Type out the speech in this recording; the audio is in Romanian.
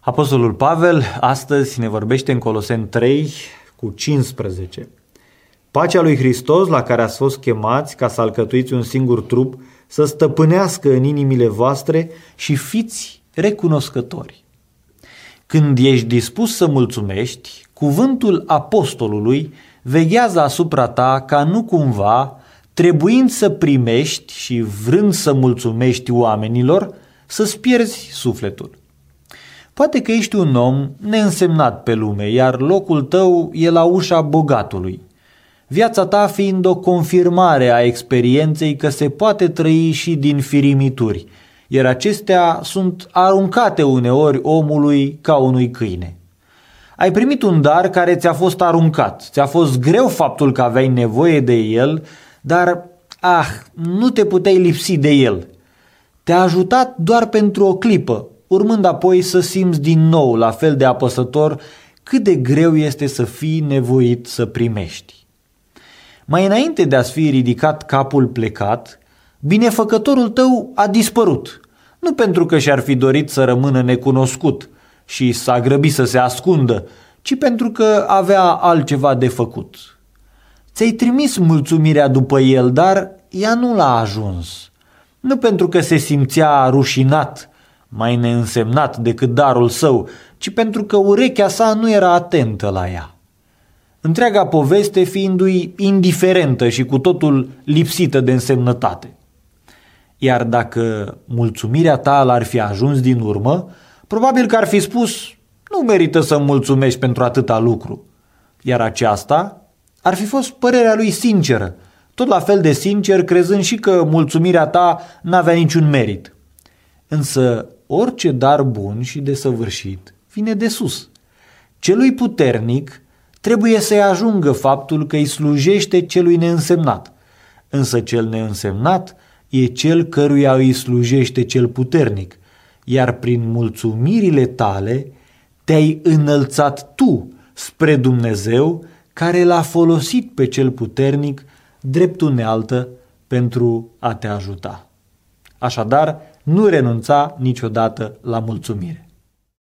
Apostolul Pavel astăzi ne vorbește în Coloseni 3:15. Pacea lui Hristos, la care ați fost chemați ca să alcătuiți un singur trup, să stăpânească în inimile voastre și fiți recunoscători. Când ești dispus să mulțumești, cuvântul apostolului veghează asupra ta ca nu cumva, trebuind să primești și vrând să mulțumești oamenilor, să-ți pierzi sufletul. Poate că ești un om neînsemnat pe lume, iar locul tău e la ușa bogatului, viața ta fiind o confirmare a experienței că se poate trăi și din firimituri, iar acestea sunt aruncate uneori omului ca unui câine. Ai primit un dar care ți-a fost aruncat, ți-a fost greu faptul că aveai nevoie de el, dar nu te puteai lipsi de el. Te-a ajutat doar pentru o clipă, urmând apoi să simți din nou, la fel de apăsător, cât de greu este să fii nevoit să primești. Mai înainte de a-ți fi ridicat capul plecat, binefăcătorul tău a dispărut, nu pentru că și-ar fi dorit să rămână necunoscut și s-a grăbit să se ascundă, ci pentru că avea altceva de făcut. Ți-ai trimis mulțumirea după el, dar ea nu l-a ajuns. Nu pentru că se simțea rușinat, mai neînsemnat decât darul său, ci pentru că urechea sa nu era atentă la ea. Întreaga poveste fiindu-i indiferentă și cu totul lipsită de însemnătate. Iar dacă mulțumirea ta l-ar fi ajuns din urmă, probabil că ar fi spus, nu merită să mulțumești pentru atâta lucru. Iar aceasta ar fi fost părerea lui sinceră, tot la fel de sincer, crezând și că mulțumirea ta n-avea niciun merit. Însă orice dar bun și desăvârșit vine de sus. Celui puternic trebuie să-i ajungă faptul că îi slujește celui neînsemnat, însă cel neînsemnat e cel căruia îi slujește cel puternic, iar prin mulțumirile tale te-ai înălțat tu spre Dumnezeu, care l-a folosit pe cel puternic drept unealtă pentru a te ajuta. Așadar, nu renunța niciodată la mulțumire.